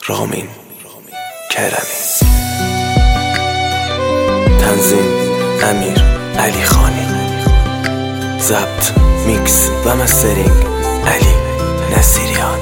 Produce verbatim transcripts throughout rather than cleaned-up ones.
رامین کرمی. تنظیم امیر علی خانی. ضبط، میکس و مسترینگ علی نصیریان.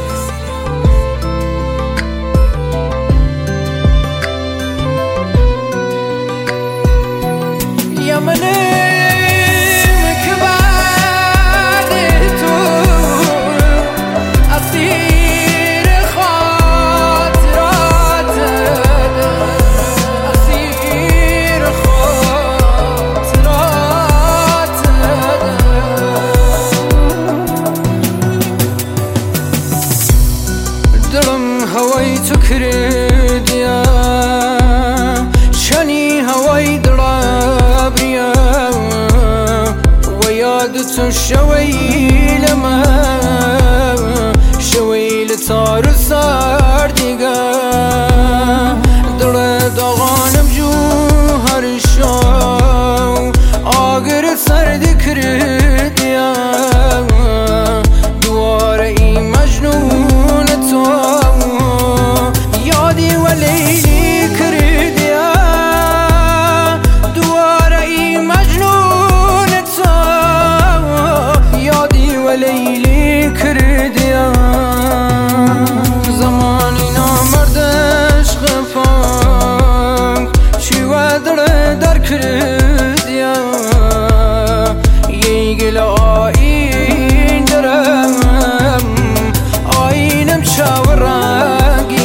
هوای تو کردیا شنی هوای درابیا و یاد تو شوی لما شوی لطار سار دیگا در داغانم جو هر شو آگر سرد کردیا دوار ای مجنون تو وليلي كرديا دواري مجنون يادي وليلي كرديا زماني نامردش خفاك شي ودر در كرديا يقل آين درم آينم شاورا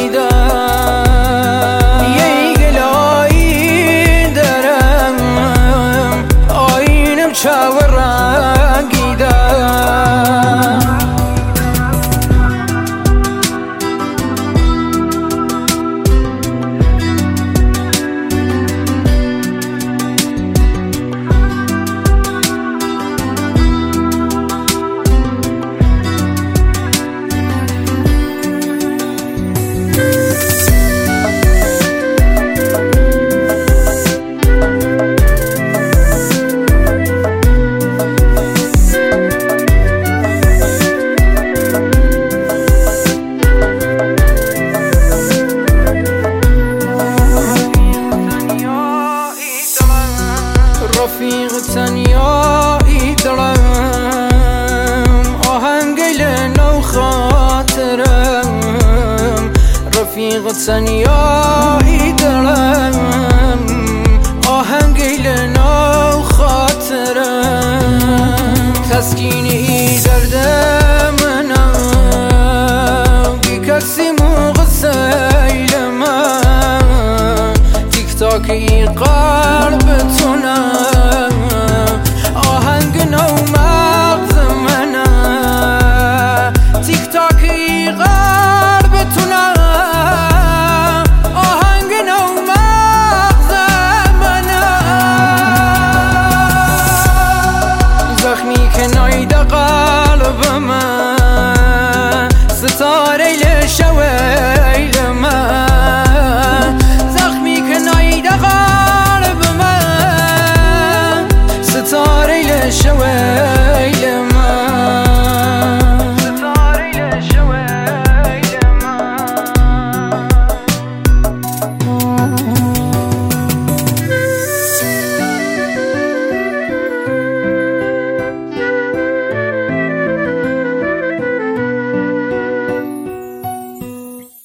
رفیق تنیایی دلم آهنگل نو خاطرم رفیق تنیایی دلم آهنگل نو خاطرم تسکینی